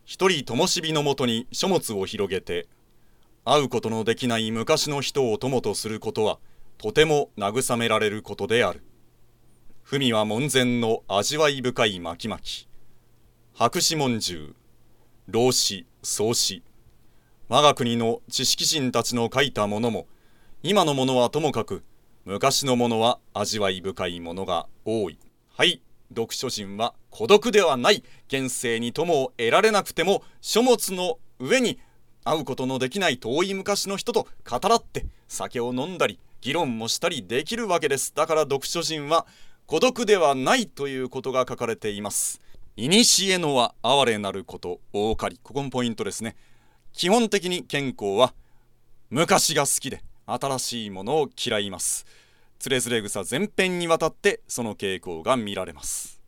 一人灯火のもとに書物を広げて、会うことのできない昔の人を友とすることは、とても慰められることである。文は門前の味わい深い巻き巻き。白紙文集、老子、宋子。我が国の知識人たちの書いたものも、今のものはともかく、昔のものは味わい深いものが多い。はい、読書人は孤独ではない。現世に友を得られなくても、書物の上に会うことのできない遠い昔の人と語らって酒を飲んだり議論もしたりできるわけです。だから読書人は孤独ではないということが書かれています。いにしえのは哀れなること大狩り。ここもポイントですね。基本的に健康は昔が好きで新しいものを嫌います。つれづれ草全編にわたってその傾向が見られます。